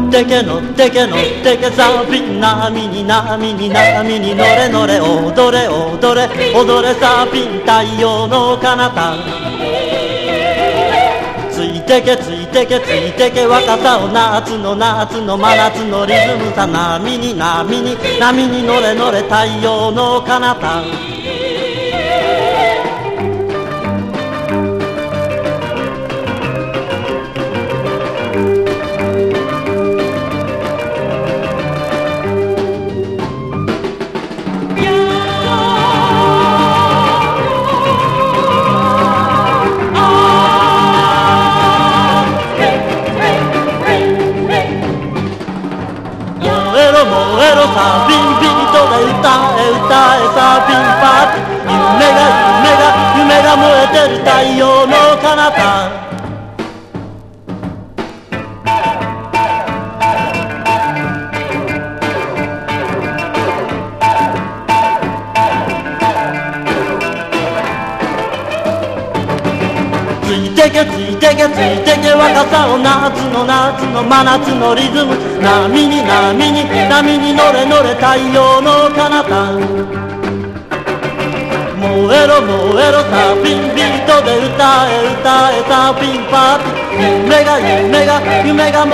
ってけ乗ってけ乗ってけサーフィン波に波に波に乗れ乗れ踊れ踊れ踊れサーフィン太陽の彼方ついてけついてけついてけ若さを夏の夏の真夏のリズムさ波に波に波に乗れ乗れ太陽の彼方燃えろサーフィンビートで歌え歌えサーフィンパーティー夢が燃えてる太陽の彼方ついてけついてけついてけ若さを夏の夏の真夏のリズム波に波に波に乗れ乗れ太陽の彼方燃えろ燃えろサーフィンビートで歌え歌えサーフィンパーティー夢が